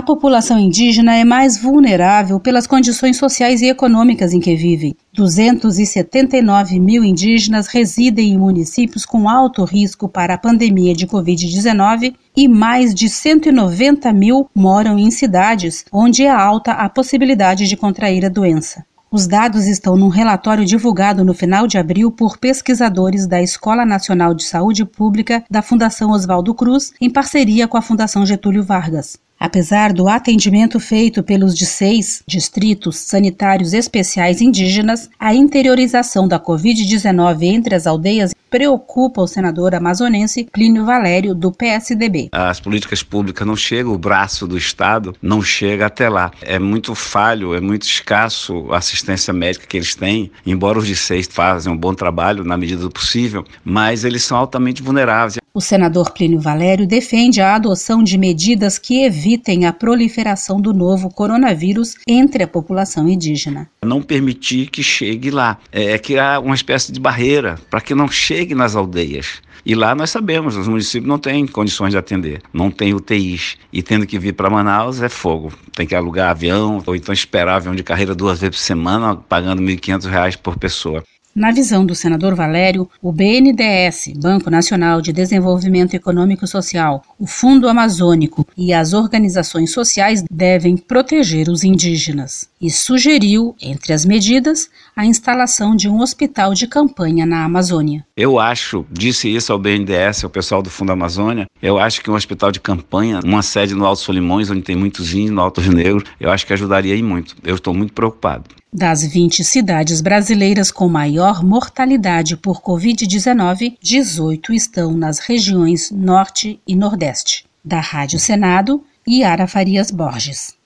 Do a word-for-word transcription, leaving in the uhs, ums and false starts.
A população indígena é mais vulnerável pelas condições sociais e econômicas em que vive. duzentos e setenta e nove mil indígenas residem em municípios com alto risco para a pandemia de covid dezenove e mais de cento e noventa mil moram em cidades onde é alta a possibilidade de contrair a doença. Os dados estão num relatório divulgado no final de abril por pesquisadores da Escola Nacional de Saúde Pública da Fundação Oswaldo Cruz, em parceria com a Fundação Getúlio Vargas. Apesar do atendimento feito pelos dezesseis distritos sanitários especiais indígenas, a interiorização da covid dezenove entre as aldeias preocupa o senador amazonense Plínio Valério, do P S D B. As políticas públicas não chegam, o braço do Estado não chega até lá. É muito falho, é muito escasso a assistência médica que eles têm, embora os dezesseis fazem um bom trabalho na medida do possível, mas eles são altamente vulneráveis. O senador Plínio Valério defende a adoção de medidas que evitem a proliferação do novo coronavírus entre a população indígena. Não permitir que chegue lá, é criar uma espécie de barreira para que não chegue nas aldeias. E lá nós sabemos, os municípios não têm condições de atender, não tem U T Is. E tendo que vir para Manaus é fogo. Tem que alugar avião, ou então esperar avião de carreira duas vezes por semana, pagando mil e quinhentos reais por pessoa. Na visão do senador Valério, o B N D E S, Banco Nacional de Desenvolvimento Econômico e Social, o Fundo Amazônico e as organizações sociais devem proteger os indígenas. E sugeriu, entre as medidas, a instalação de um hospital de campanha na Amazônia. Eu acho, disse isso ao B N D E S, ao pessoal do Fundo Amazônia, eu acho que um hospital de campanha, uma sede no Alto Solimões, onde tem muitos índios, no Alto Rio Negro, eu acho que ajudaria aí muito. Eu estou muito preocupado. Das vinte cidades brasileiras com maior mortalidade por covid dezenove, dezoito estão nas regiões Norte e Nordeste. Da Rádio Senado, Yara Farias Borges.